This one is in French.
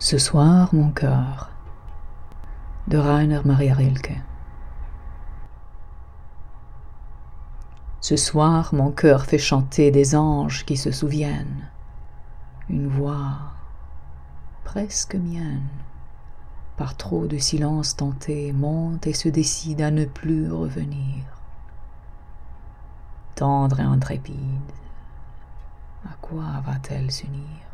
Ce soir, mon cœur, de Rainer Maria Rilke. Ce soir, mon cœur fait chanter des anges qui se souviennent. Une voix presque mienne, par trop de silence tenté, monte et se décide à ne plus revenir. Tendre et intrépide, à quoi va-t-elle s'unir?